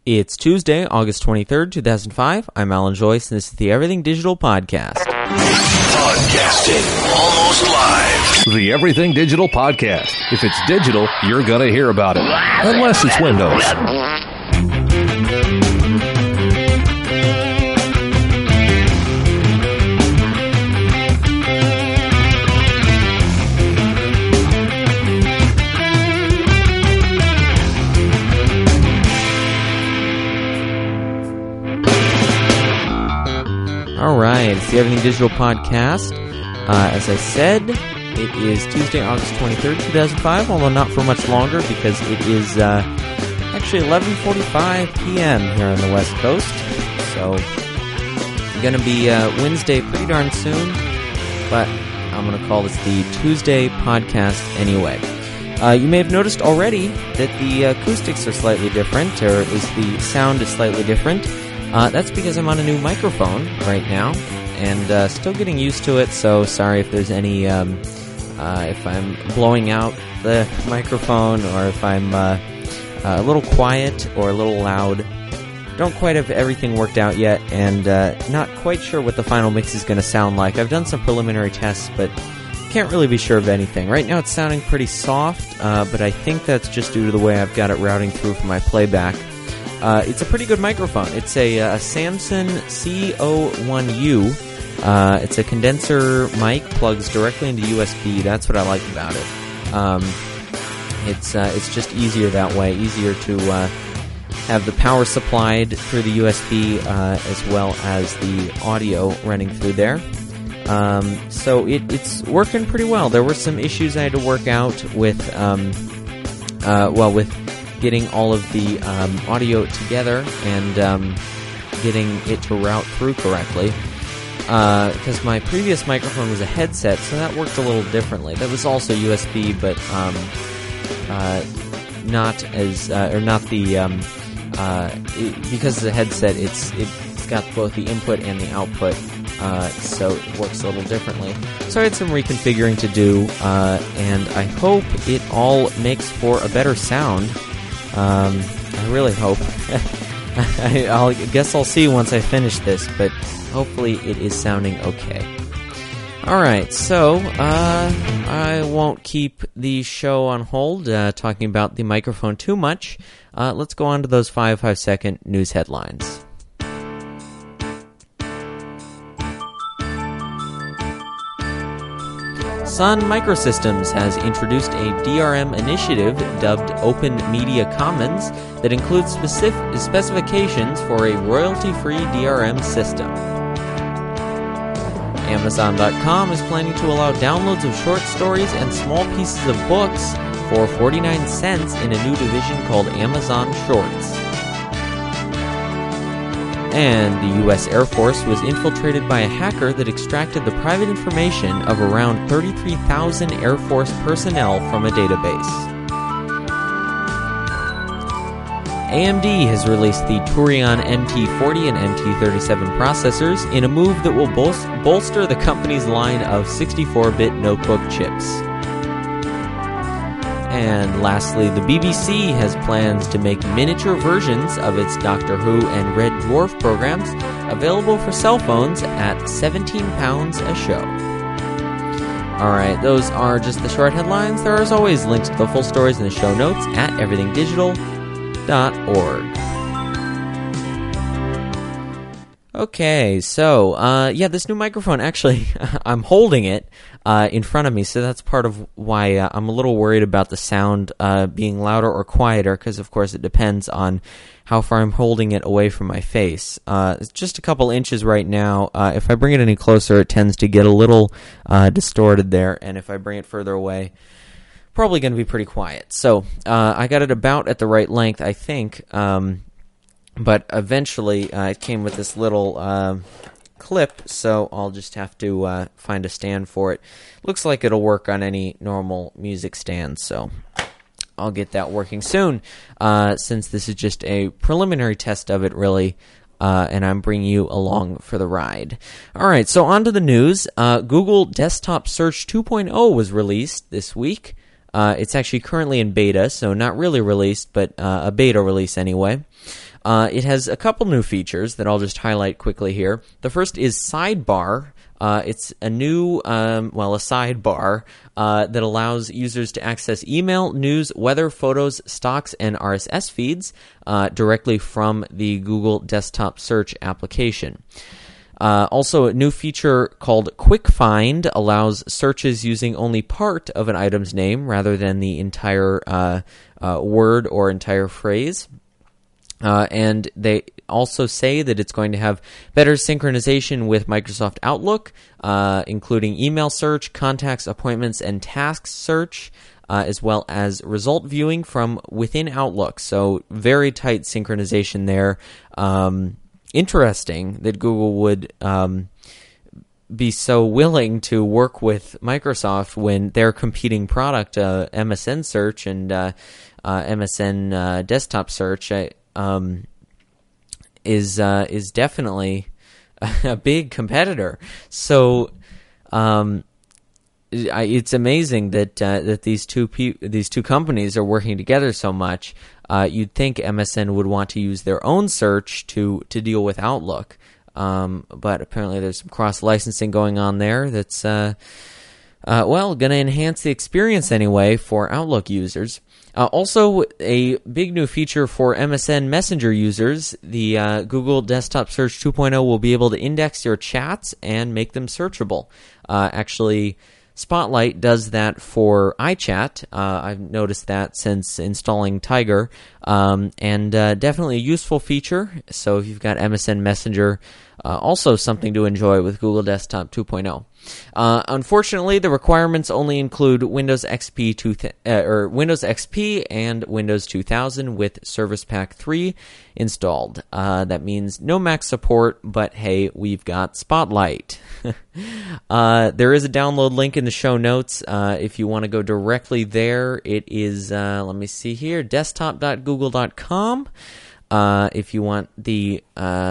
It's Tuesday, August 23rd, 2005. I'm Alan Joyce, and this is the Everything Digital Podcast. Podcasting almost live. The Everything Digital Podcast. If it's digital, you're going to hear about it. Unless it's Windows. All right, it's the Everything Digital Podcast. As I said, it is Tuesday, August 23rd, 2005, although not for much longer because it is actually 11:45 p.m. here on the West Coast. So it's going to be Wednesday pretty darn soon, but I'm going to call this the Tuesday Podcast anyway. You may have noticed already that the acoustics are slightly different, or at least the sound is slightly different. That's because I'm on a new microphone right now, and still getting used to it, so sorry if there's any, if I'm blowing out the microphone, or if I'm a little quiet or a little loud. Don't quite have everything worked out yet, and not quite sure what the final mix is going to sound like. I've done some preliminary tests, but can't really be sure of anything. Right now it's sounding pretty soft, but I think that's just due to the way I've got it routing through for my playback. It's a pretty good microphone. It's a Samson CO1U. It's a condenser mic, plugs directly into USB. That's what I like about it. It's just easier that way. Easier to have the power supplied through the USB as well as the audio running through there. So it's working pretty well. There were some issues I had to work out with with getting all of the audio together and getting it to route through correctly. Because my previous microphone was a headset, so that worked a little differently. That was also USB, but not as because it's a headset. It's got both the input and the output, so it works a little differently. So I had some reconfiguring to do, and I hope it all makes for a better sound. I really hope. I guess I'll see once I finish this, but hopefully it is sounding okay. Alright, so I won't keep the show on hold talking about the microphone too much. Let's go on to those 5-second news headlines. Sun Microsystems has introduced a DRM initiative dubbed Open Media Commons that includes specifications for a royalty-free DRM system. Amazon.com is planning to allow downloads of short stories and small pieces of books for 49 cents in a new division called Amazon Shorts. And the U.S. Air Force was infiltrated by a hacker that extracted the private information of around 33,000 Air Force personnel from a database. AMD has released the Turion MT40 and MT37 processors in a move that will bolster the company's line of 64-bit notebook chips. And lastly, the BBC has plans to make miniature versions of its Doctor Who and Red Dwarf programs available for cell phones at £17 a show. Alright, those are just the short headlines. There are, as always, links to the full stories in the show notes at everythingdigital.org. Okay, so, this new microphone, actually, I'm holding it in front of me, so that's part of why I'm a little worried about the sound being louder or quieter, because, of course, it depends on how far I'm holding it away from my face. It's just a couple inches right now. If I bring it any closer, it tends to get a little distorted there, and if I bring it further away, probably going to be pretty quiet. So, I got it about at the right length, I think, but eventually it came with this little clip, so I'll just have to find a stand for it. Looks like it'll work on any normal music stand, so I'll get that working soon, since this is just a preliminary test of it, really, and I'm bringing you along for the ride. Alright, so on to the news. Google Desktop Search 2.0 was released this week. It's actually currently in beta, so not really released, but a beta release anyway. It has a couple new features that I'll just highlight quickly here. The first is Sidebar. It's a new, a sidebar that allows users to access email, news, weather, photos, stocks, and RSS feeds directly from the Google Desktop Search application. Also, a new feature called Quick Find allows searches using only part of an item's name rather than the entire word or entire phrase. And they also say that it's going to have better synchronization with Microsoft Outlook, including email search, contacts, appointments, and tasks search, as well as result viewing from within Outlook. So very tight synchronization there. Interesting that Google would be so willing to work with Microsoft when their competing product, MSN Search and MSN Desktop Search, is definitely a big competitor. So it's amazing that these two companies are working together so much. You'd think MSN would want to use their own search to deal with Outlook, but apparently there's some cross-licensing going on there that's going to enhance the experience anyway for Outlook users. Also, a big new feature for MSN Messenger users, the Google Desktop Search 2.0 will be able to index your chats and make them searchable. Actually, Spotlight does that for iChat. I've noticed that since installing Tiger, and definitely a useful feature. So if you've got MSN Messenger, also something to enjoy with Google Desktop 2.0. Unfortunately, the requirements only include Windows XP Windows XP and Windows 2000 with Service Pack 3 installed. That means no Mac support, but hey, we've got Spotlight. There is a download link in the show notes. If you want to go directly there, it is, let me see here, desktop.google.com. If you want the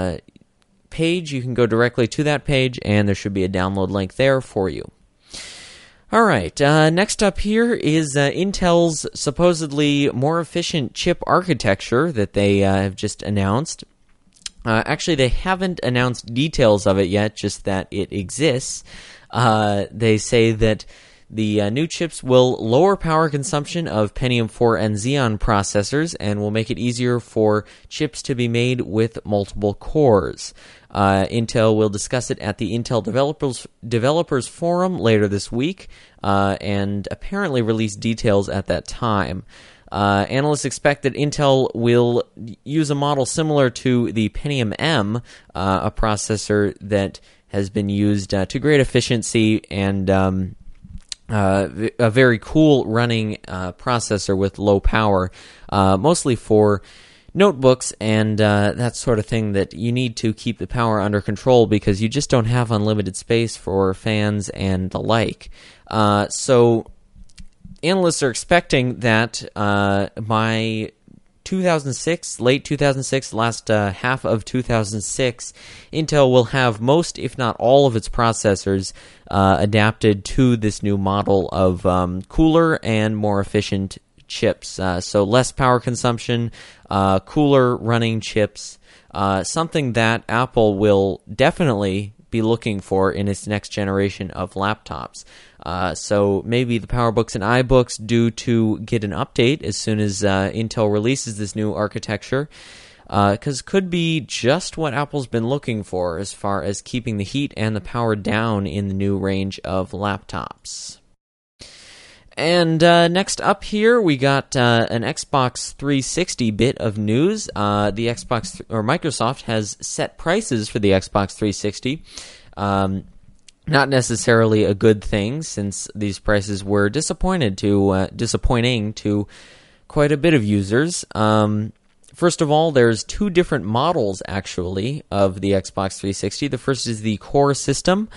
page, you can go directly to that page, and there should be a download link there for you. All right, next up here is Intel's supposedly more efficient chip architecture that they have just announced. Actually, they haven't announced details of it yet, just that it exists. They say that the new chips will lower power consumption of Pentium 4 and Xeon processors and will make it easier for chips to be made with multiple cores. Intel will discuss it at the Intel Developers Forum later this week and apparently release details at that time. Analysts expect that Intel will use a model similar to the Pentium M, a processor that has been used to great efficiency and a very cool running processor with low power, mostly for notebooks and that sort of thing that you need to keep the power under control because you just don't have unlimited space for fans and the like. So analysts are expecting that by 2006, late 2006, last half of 2006, Intel will have most, if not all, of its processors adapted to this new model of cooler and more efficient chips. So less power consumption, cooler running chips, something that Apple will definitely be looking for in its next generation of laptops. So maybe the PowerBooks and iBooks due to get an update as soon as Intel releases this new architecture, because could be just what Apple's been looking for as far as keeping the heat and the power down in the new range of laptops. And next up here, we got an Xbox 360 bit of news. The Xbox or Microsoft has set prices for the Xbox 360. Not necessarily a good thing, since these prices were disappointing to quite a bit of users. First of all, there's two different models, actually, of the Xbox 360. The first is the Core system,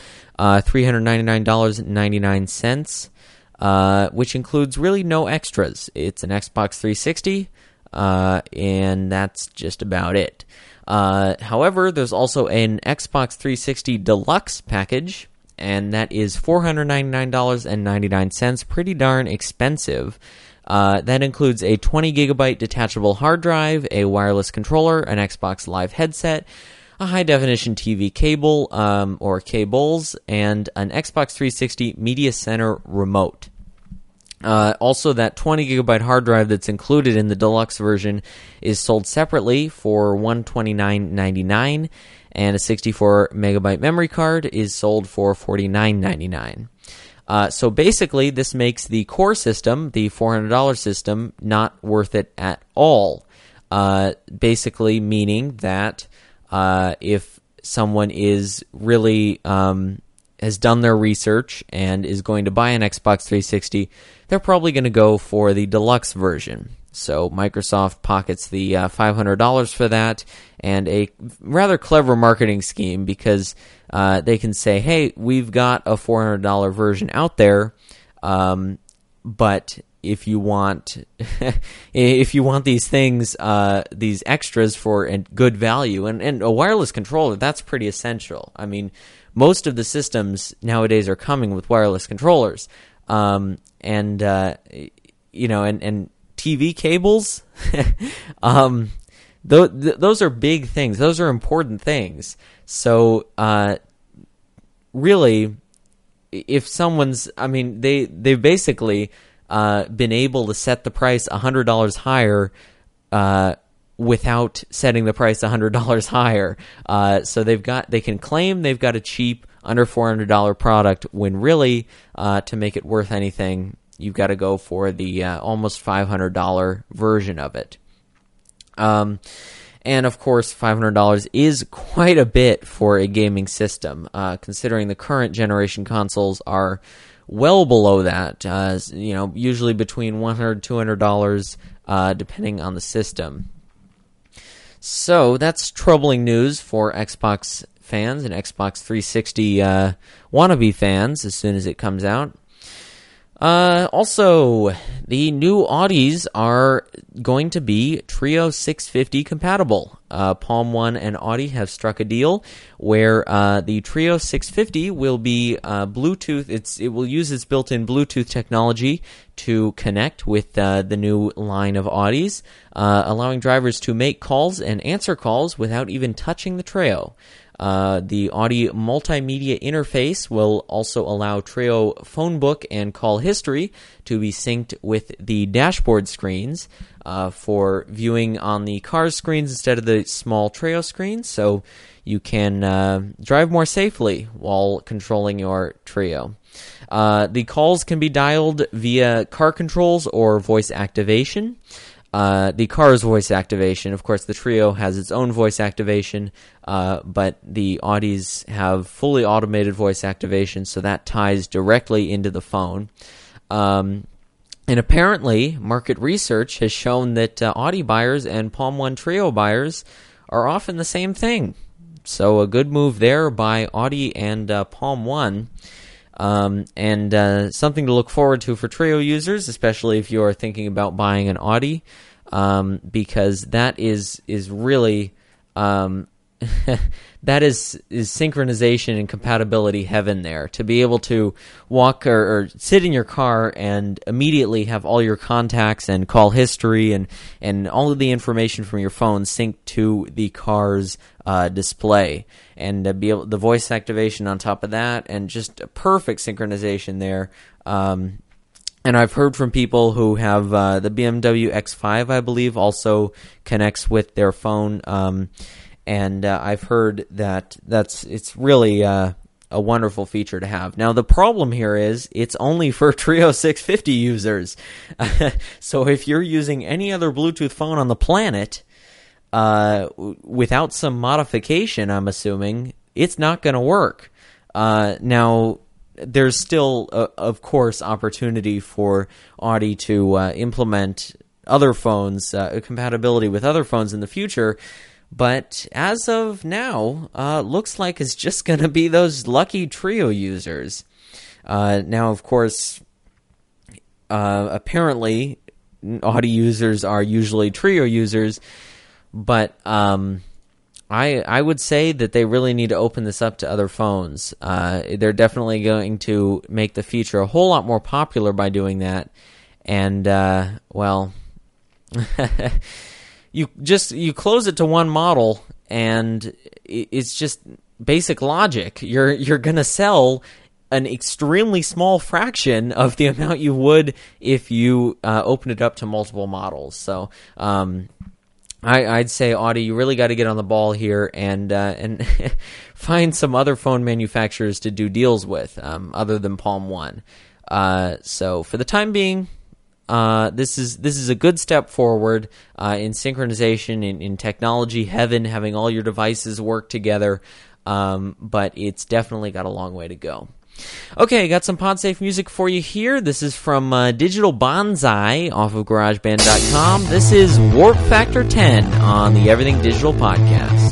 $399.99, which includes really no extras. It's an Xbox 360, and that's just about it. However, there's also an Xbox 360 Deluxe package, and that is $499.99, pretty darn expensive. That includes a 20 gigabyte detachable hard drive, a wireless controller, an Xbox Live headset, a high-definition TV cable or cables, and an Xbox 360 Media Center remote. Also, that 20 gigabyte hard drive that's included in the deluxe version is sold separately for $129.99, and a 64 megabyte memory card is sold for $49.99. So basically, this makes the core system, the $400 system, not worth it at all. Basically meaning that if someone is really has done their research and is going to buy an Xbox 360, they're probably going to go for the deluxe version. So Microsoft pockets the $500 for that, and a rather clever marketing scheme because they can say, hey, we've got a $400 version out there, but if you want these things, these extras for a good value, and a wireless controller, that's pretty essential. I mean, most of the systems nowadays are coming with wireless controllers, and TV cables. Those are big things. Those are important things. So, really, if someone's, I mean, they've basically been able to set the price $100 higher without setting the price $100 higher. So they can claim they've got a cheap under $400 product when really, to make it worth anything, you've got to go for the almost $500 version of it. And of course, $500 is quite a bit for a gaming system, considering the current generation consoles are well below that, usually between $100 $200, depending on the system. So that's troubling news for Xbox fans and Xbox 360 wannabe fans as soon as it comes out. Also, the new Audis are going to be Trio 650 compatible. Palm One and Audi have struck a deal where the Trio 650 will be Bluetooth. It will use its built-in Bluetooth technology to connect with the new line of Audis, allowing drivers to make calls and answer calls without even touching the Treo. The Audi multimedia interface will also allow Treo phone book and call history to be synced with the dashboard screens for viewing on the car's screens instead of the small Treo screens, so you can drive more safely while controlling your Treo. The calls can be dialed via car controls or voice activation. The car's voice activation, of course, the Treo has its own voice activation, but the Audis have fully automated voice activation, so that ties directly into the phone. And apparently, market research has shown that Audi buyers and Palm One Treo buyers are often the same thing. So a good move there by Audi and Palm One. And something to look forward to for Treo users, especially if you are thinking about buying an Audi, because that is really that is synchronization and compatibility heaven there. To be able to walk or sit in your car and immediately have all your contacts and call history and all of the information from your phone synced to the car's display, and be able the voice activation on top of that, and just a perfect synchronization there. And I've heard from people who have the BMW X5, I believe, also connects with their phone. And I've heard that it's really a wonderful feature to have. Now, the problem here is it's only for Trio 650 users. So if you're using any other Bluetooth phone on the planet, without some modification, I'm assuming, it's not going to work. Now, there's still, of course, opportunity for Audi to implement other phones, compatibility with other phones in the future. But as of now, looks like it's just going to be those lucky Trio users. Now, of course, apparently, Audi users are usually Trio users, but I would say that they really need to open this up to other phones. They're definitely going to make the feature a whole lot more popular by doing that. And, well, you close it to one model, and it's just basic logic. You're going to sell an extremely small fraction of the amount you would if you open it up to multiple models. So I'd say, Audi, you really got to get on the ball here and find some other phone manufacturers to do deals with other than Palm One. So for the time being, this is a good step forward in synchronization, in technology heaven, having all your devices work together, but it's definitely got a long way to go. Okay, got some PodSafe music for you here. This is from Digital Bonsai off of GarageBand.com. This is Warp Factor 10 on the Everything Digital podcast.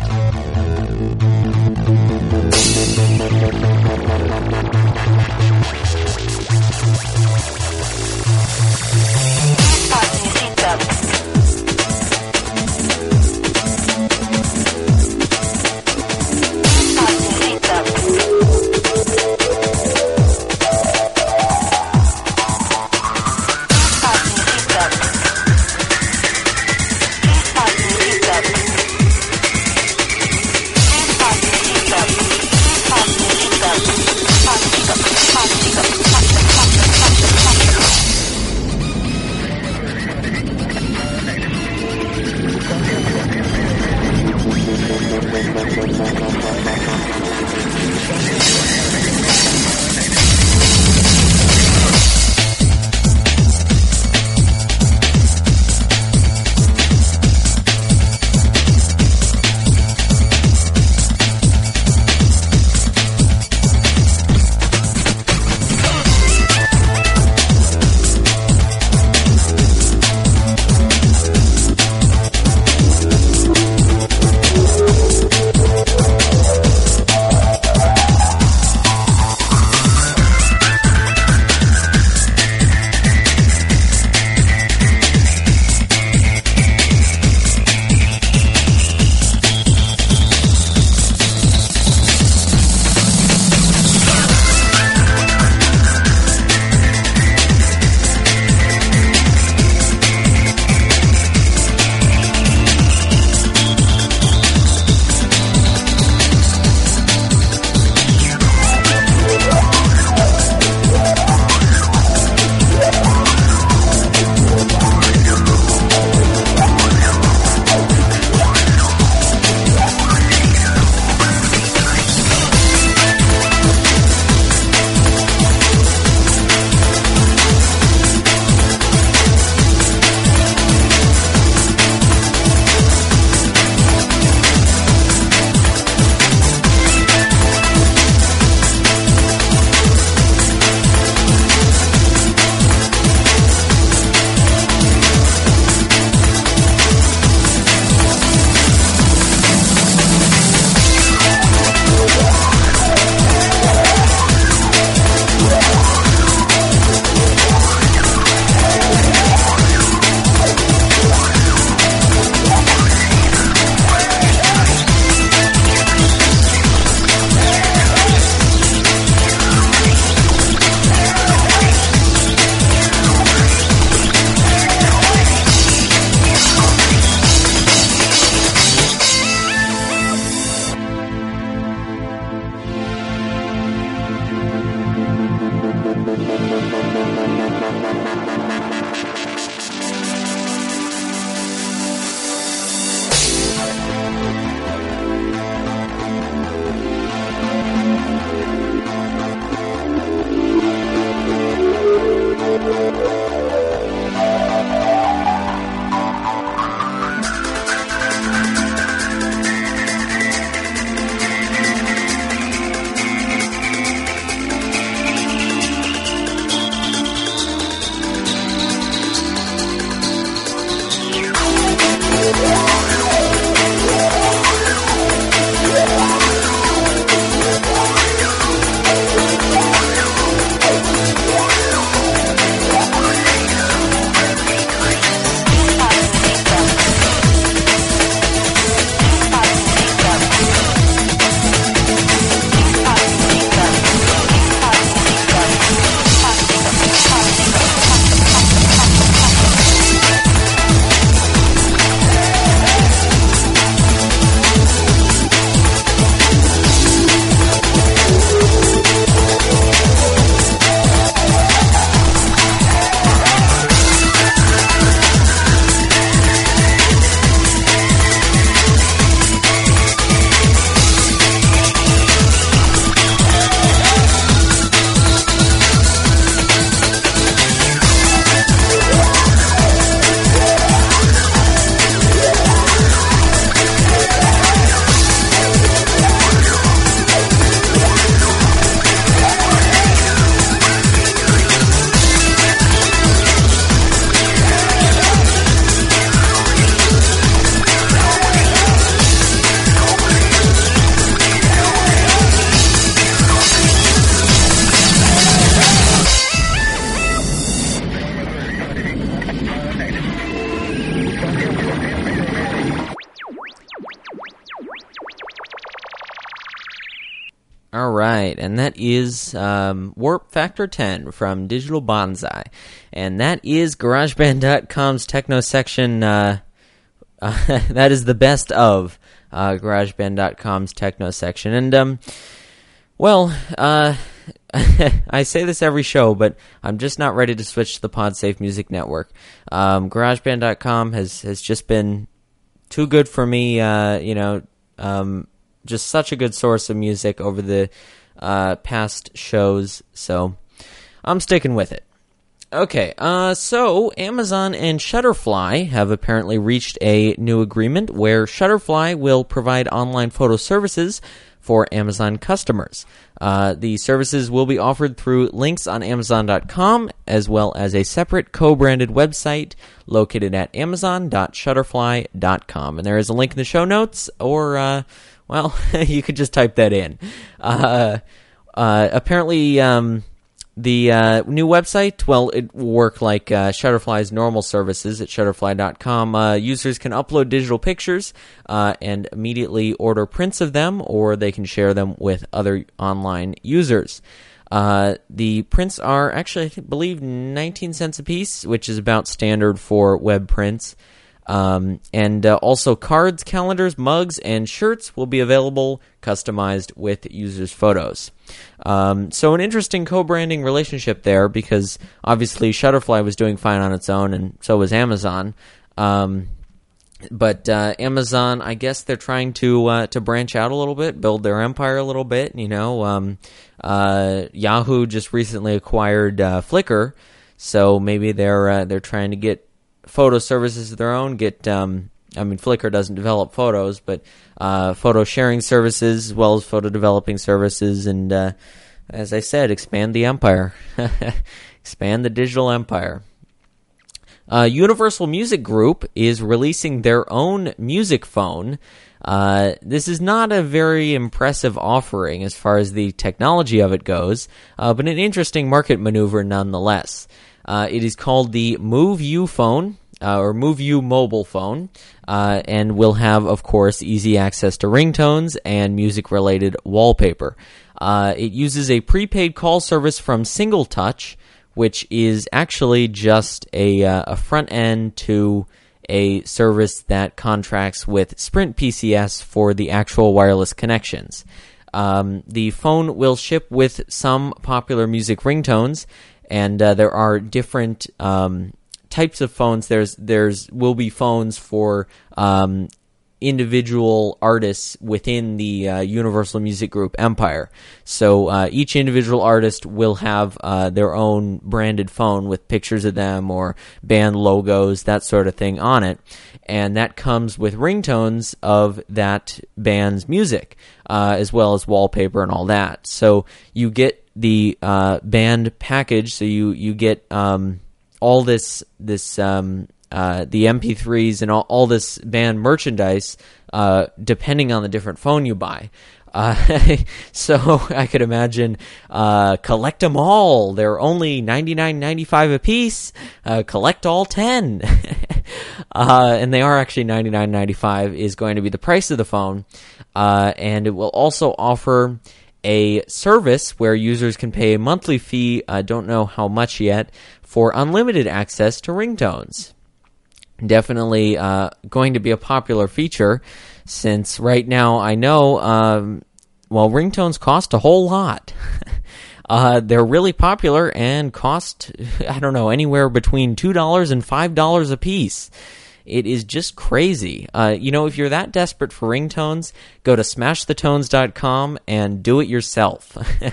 All right, and that is Warp Factor 10 from Digital Bonsai. And that is GarageBand.com's techno section. That is the best of GarageBand.com's techno section. And, I say this every show, but I'm just not ready to switch to the PodSafe Music Network. GarageBand.com has just been too good for me, just such a good source of music over the past shows, so I'm sticking with it. Okay, so Amazon and Shutterfly have apparently reached a new agreement where Shutterfly will provide online photo services for Amazon customers. The services will be offered through links on Amazon.com, as well as a separate co-branded website located at Amazon.Shutterfly.com. And there is a link in the show notes, or, you could just type that in. Apparently, the new website, it will work like Shutterfly's normal services at Shutterfly.com. Users can upload digital pictures and immediately order prints of them, or they can share them with other online users. The prints are actually, I believe, 19 cents a piece, which is about standard for web prints. And also cards, calendars, mugs, and shirts will be available, customized with users' photos. So an interesting co-branding relationship there, because obviously Shutterfly was doing fine on its own, and so was Amazon. But Amazon, I guess they're trying to branch out a little bit, build their empire a little bit. Yahoo just recently acquired Flickr, so maybe they're trying to get photo services of their own. Flickr doesn't develop photos, but photo sharing services as well as photo developing services, and as I said, expand the empire, expand the digital empire. Universal Music Group is releasing their own music phone. This is not a very impressive offering as far as the technology of it goes, but an interesting market maneuver nonetheless. It is called the MoveU phone, or MoveU mobile phone, and will have, of course, easy access to ringtones and music-related wallpaper. It uses a prepaid call service from Single Touch, which is actually just a front end to a service that contracts with Sprint PCS for the actual wireless connections. The phone will ship with some popular music ringtones, and there are different types of phones. There's will be phones for individual artists within the Universal Music Group empire. So each individual artist will have their own branded phone with pictures of them or band logos, that sort of thing on it. And that comes with ringtones of that band's music, as well as wallpaper and all that. So you get the band package, so you get all this the MP3s and all this band merchandise, depending on the different phone you buy. So I could imagine, collect them all. They're only $99.95 a piece. Collect all 10. And they are actually $99.95 is going to be the price of the phone. And it will also offer a service where users can pay a monthly fee, I don't know how much yet, for unlimited access to ringtones. Definitely going to be a popular feature, since right now I know, ringtones cost a whole lot. They're really popular and cost, anywhere between $2 and $5 a piece. It is just crazy. If you're that desperate for ringtones, go to smashthetones.com and do it yourself.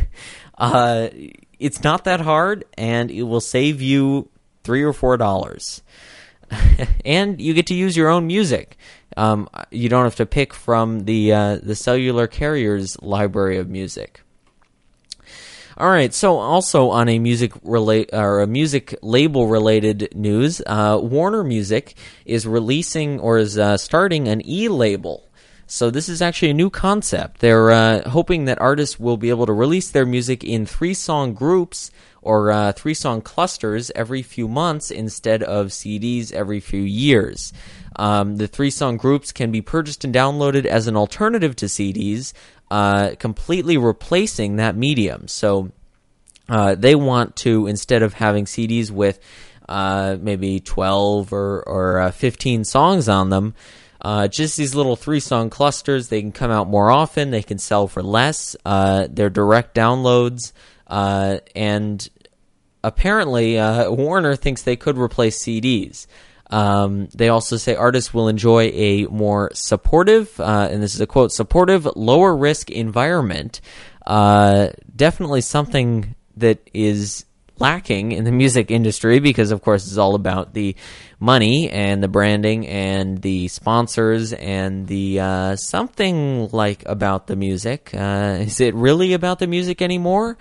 It's not that hard, and it will save you $3 or $4. And you get to use your own music. You don't have to pick from the cellular carrier's library of music. All right. So, also on a music label related news, Warner Music is releasing or is starting an e-label. So this is actually a new concept. They're hoping that artists will be able to release their music in 3-song groups or 3-song clusters every few months instead of CDs every few years. The 3-song groups can be purchased and downloaded as an alternative to CDs, completely replacing that medium. So they want to, instead of having CDs with maybe 12 or 15 songs on them, just these little 3-song clusters. They can come out more often. They can sell for less. They're direct downloads. And apparently, Warner thinks they could replace CDs. They also say artists will enjoy a more supportive, and this is a quote, supportive, lower risk environment. Definitely something that is lacking in the music industry, because of course it's all about the money and the branding and the sponsors and the something like about the music. Is it really about the music anymore?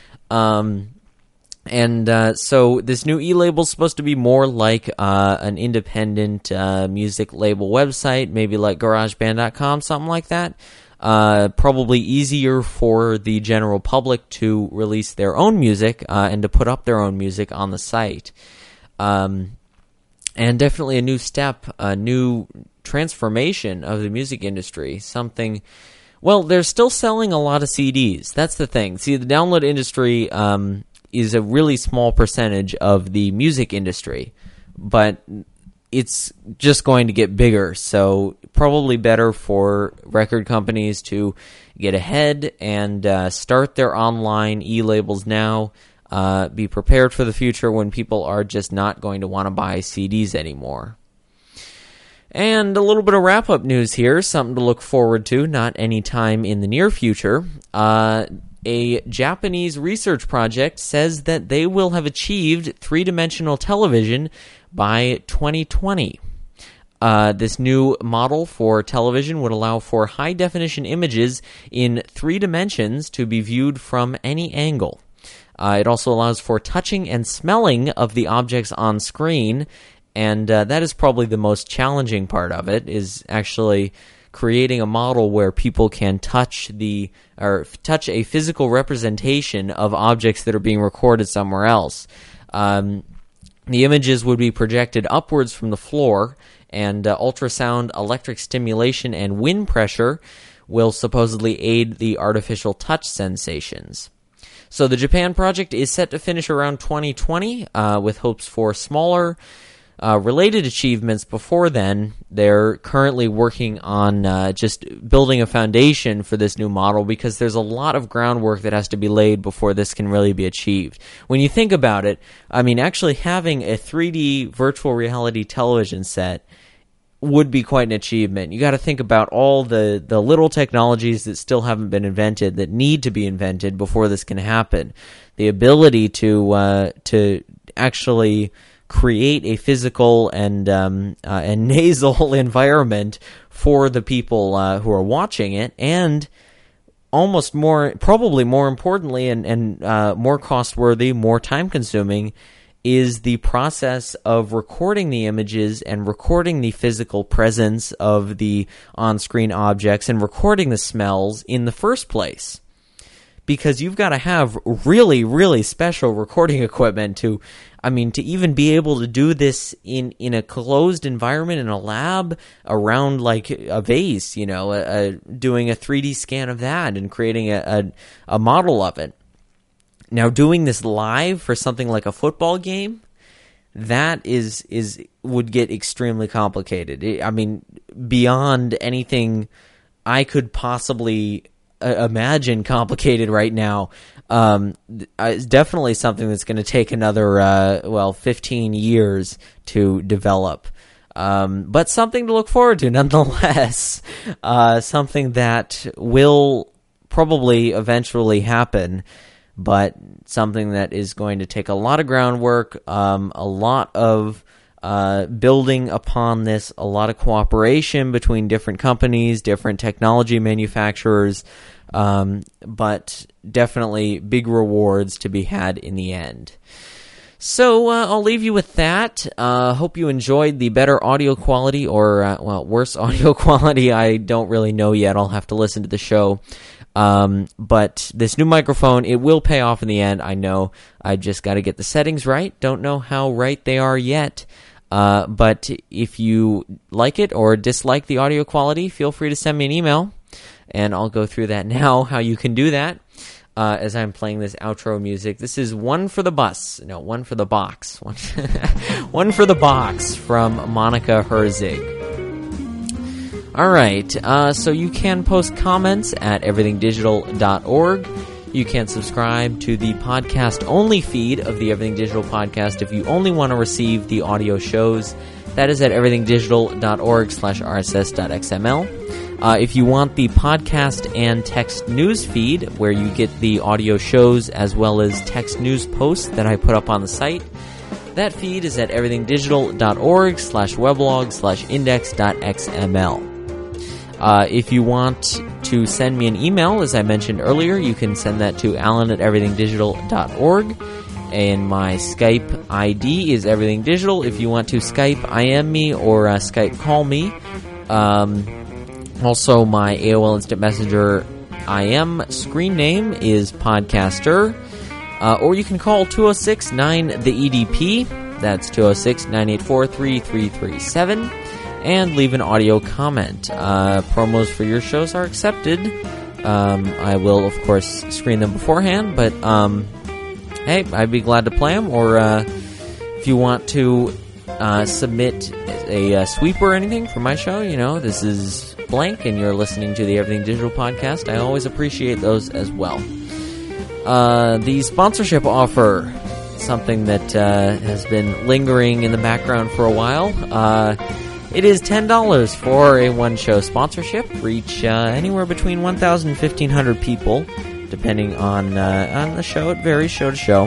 So this new e-label is supposed to be more like an independent music label website, maybe like GarageBand.com, something like that. Probably easier for the general public to release their own music and to put up their own music on the site. And definitely a new step, a new transformation of the music industry. Something, well, they're still selling a lot of CDs. That's the thing. See, the download industry is a really small percentage of the music industry, but it's just going to get bigger. So probably better for record companies to get ahead and start their online e-labels now. Be prepared for the future when people are just not going to want to buy CDs anymore. And a little bit of wrap-up news here, something to look forward to, not any time in the near future. A Japanese research project says that they will have achieved three-dimensional television by 2020. This new model for television would allow for high-definition images in 3 dimensions to be viewed from any angle. It also allows for touching and smelling of the objects on screen, and that is probably the most challenging part of it, is actually creating a model where people can touch a physical representation of objects that are being recorded somewhere else. The images would be projected upwards from the floor, and ultrasound, electric stimulation, and wind pressure will supposedly aid the artificial touch sensations. So the Japan project is set to finish around 2020, with hopes for smaller related achievements before then. They're currently working on just building a foundation for this new model, because there's a lot of groundwork that has to be laid before this can really be achieved. When you think about it, I mean, actually having a 3D virtual reality television set would be quite an achievement. You got to think about all the little technologies that still haven't been invented, that need to be invented before this can happen. The ability to actually create a physical and nasal environment for the people who are watching it, and probably more importantly and more cost-worthy, more time-consuming, is the process of recording the images and recording the physical presence of the on-screen objects and recording the smells in the first place. Because you've got to have really, really special recording equipment to even be able to do this in a closed environment, in a lab, around like a vase, doing a 3D scan of that and creating a model of it. Now, doing this live for something like a football game, that would get extremely complicated. I mean, beyond anything I could possibly imagine complicated right now. It's definitely something that's going to take another 15 years to develop. But something to look forward to nonetheless. Something that will probably eventually happen, but something that is going to take a lot of groundwork, a lot of building upon this, a lot of cooperation between different companies, different technology manufacturers, but definitely big rewards to be had in the end. So I'll leave you with that. Hope you enjoyed the better audio quality or, worse audio quality. I don't really know yet. I'll have to listen to the show. But this new microphone, it will pay off in the end. I know. I just got to get the settings right. Don't know how right they are yet. But if you like it or dislike the audio quality, feel free to send me an email. and I'll go through that now, how you can do that, as I'm playing this outro music. This is One for the Box. One for the Box from Monica Herzig. Alright, so you can post comments at everythingdigital.org. You can subscribe to the podcast-only feed of the Everything Digital podcast if you only want to receive the audio shows. That is at everythingdigital.org/rss.xml. If you want the podcast and text news feed, where you get the audio shows as well as text news posts that I put up on the site, that feed is at everythingdigital.org/weblog/index.xml. If you want to send me an email, as I mentioned earlier, you can send that to alan@everythingdigital.org. And my Skype ID is everythingdigital. If you want to Skype IM me or Skype call me. Also, my AOL Instant Messenger IM screen name is Podcaster. Or you can call 206-9-THE-EDP. That's 206-984-3337. And leave an audio comment. Promos for your shows are accepted. I will, of course, screen them beforehand, but hey, I'd be glad to play them. Or if you want to submit a sweep or anything for my show, this is blank and you're listening to the Everything Digital podcast, I always appreciate those as well. The sponsorship offer, something that has been lingering in the background for a while. It is $10 for a one-show sponsorship. Reach anywhere between 1,000 and 1,500 people, depending on the show. It varies show to show.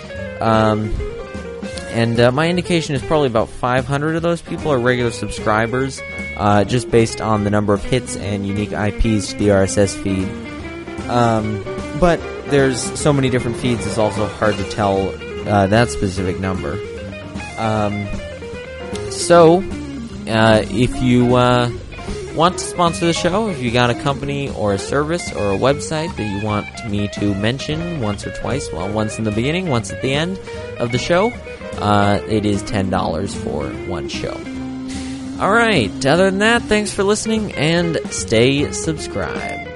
And my indication is probably about 500 of those people are regular subscribers, just based on the number of hits and unique IPs to the RSS feed. But there's so many different feeds, it's also hard to tell that specific number. If you want to sponsor the show, if you got a company or a service or a website that you want me to mention once or twice, once in the beginning, once at the end of the show, it is $10 for one show. Alright, other than that, thanks for listening and stay subscribed.